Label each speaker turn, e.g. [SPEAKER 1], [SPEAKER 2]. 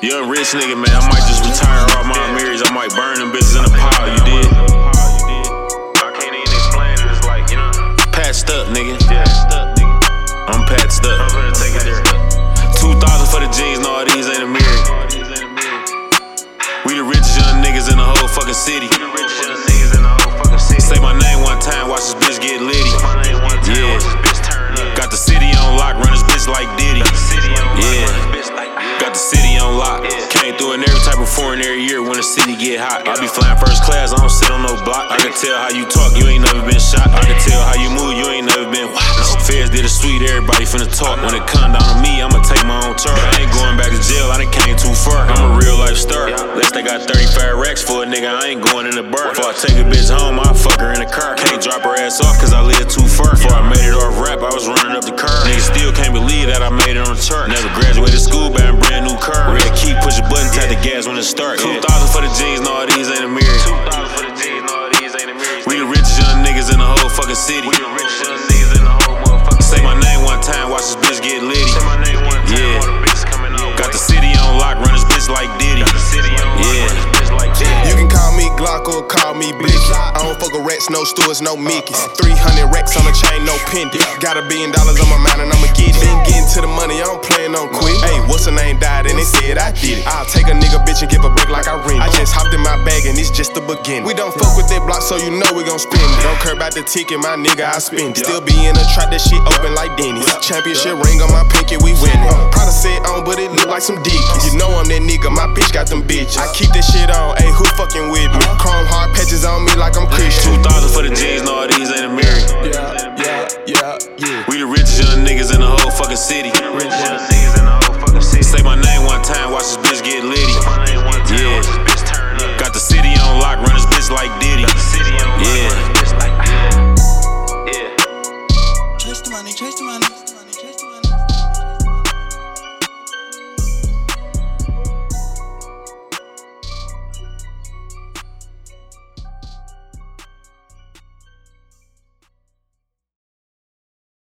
[SPEAKER 1] Young rich nigga, man, I might just retire all my mirrors. I might burn them bitches in a pile, you did?
[SPEAKER 2] I can't even explain it, it's like, you know.
[SPEAKER 1] Patched up, nigga.
[SPEAKER 2] Yeah, stuck, nigga.
[SPEAKER 1] I'm patched up.
[SPEAKER 2] I'm gonna take it there.
[SPEAKER 1] 2,000 for the jeans, no, all these ain't a mirror. We the richest young niggas in the whole fucking city. Say my name one time, watch this bitch get litty. Yeah. Got the city on lock, run this bitch like Diddy. Yeah. Got the city on lock. Came through in every type of foreign every year when the city get hot. I be flying first class, I don't sit on no block. I can tell how you talk, you ain't never been shot. I can tell how you move, you ain't never been watched. Feds did a sweet, everybody finna talk. When it come down to me, I'ma take my own turn. I ain't going back to jail, I done came too far. I'm a real life star. Unless they got 35 racks for a nigga, I ain't going in the bar. Before I take a bitch home, I fuck her in the car. Can't drop her ass off cause I live too far. Before I made it off rap, I was running up the car. Niggas still can't believe that I made it on the chart. Never graduated school, buying brand new car. Red key, push a button, tap the gas when it start. 2,000 for the jeans, no, all these ain't a mirror.
[SPEAKER 2] 2,000 for the jeans, no, these ain't a mirror.
[SPEAKER 1] We the richest young niggas in the whole fucking city.
[SPEAKER 2] We the richest young niggas in the whole motherfucking
[SPEAKER 1] Say my name one time, watch this bitch get litty.
[SPEAKER 2] Say my name one time,
[SPEAKER 1] Yeah.
[SPEAKER 2] all the bitches coming out.
[SPEAKER 1] Got the city on lock, run this bitch like Diddy.
[SPEAKER 2] Got the city on lock,
[SPEAKER 1] Yeah.
[SPEAKER 2] run this bitch like Diddy.
[SPEAKER 3] You can call me Glock or call me Blicky. I don't fuck with rats, no stewards, no Mickeys. 300 racks on the chain, no pendant. Got $1 billion on my mind and I'ma get it. Been getting to the money, I don't plan on quit. Hey, what's her name died and they said I did it. I'll take a nigga bitch and give a break like I rent it. I just hopped in my bag and it's just the beginning. We don't fuck with that block, so you know we gon' spend it. Don't care about the ticket, my nigga, I spend it. Still be in a trap, that shit open like Denny's. Championship ring on my pinky, we winning. Prada set on, but it look like some dickies. You know I'm that nigga, my bitch got them bitches. I keep that shit on, ayy, who fucking with me? Chrome hard patches on me like I'm Christian.
[SPEAKER 1] 2,000 for the jeans, no, all these ain't a mirror.
[SPEAKER 3] Yeah.
[SPEAKER 1] We the richest young niggas in the whole fucking city.
[SPEAKER 2] Richest young niggas in the whole fucking city.
[SPEAKER 1] Say my name one time, watch this bitch get litty.
[SPEAKER 2] Say my name one time,
[SPEAKER 1] Yeah.
[SPEAKER 2] watch this bitch turn up.
[SPEAKER 1] Got the city on lock, run this bitch like Diddy.